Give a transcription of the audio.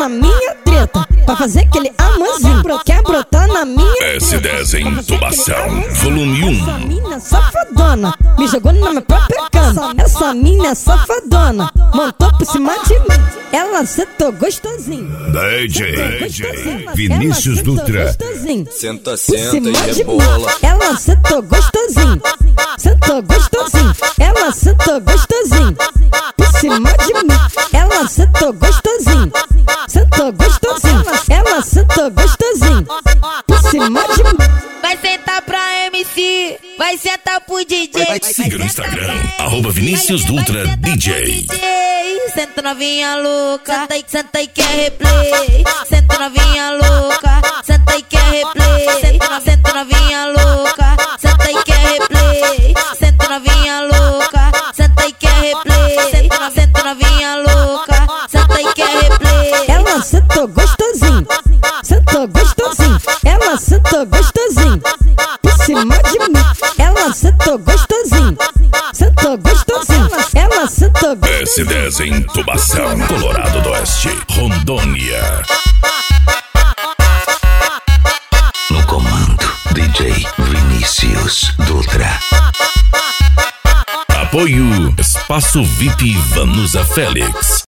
na minha treta, pra fazer aquele amorzinho. Quer brotar na minha S10 em Intubação, volume 1. Essa mina é safadona, me jogou na minha própria cama. Essa mina é safadona, montou por cima de mim. Ela sentou gostosinho. DJ Vinícius Dutra. Senta, senta e rebola. Ela sentou gostosinho. Sentou gostosinho. Ela sentou gostosinho. Por cima de mim. Ela sentou gostosinho. Sentou gostosinho. Ela sentou gostosinho. Por cima de mim. Vai sentar pra MC, vai sentar pro DJ. Siga no Instagram, @ViníciusDutra DJ. Senta novinha louca, senta e quer replay. Senta novinha louca, senta e quer replay. Senta novinha louca, senta e quer replay. Senta novinha louca, senta e quer replay. Senta novinha louca, senta e quer replay. Ela sentou gostosinho. Sentou gostosinho. Ela sentou gostosinho. Por cima de mim. Ela sentou gostosinho. Sentou gostosinho. Ela sentou gostosinho. S10 em Intubação, Colorado do Oeste, Rondônia. No comando, DJ Vinícius Dutra. Apoio Espaço VIP Vanusa Félix.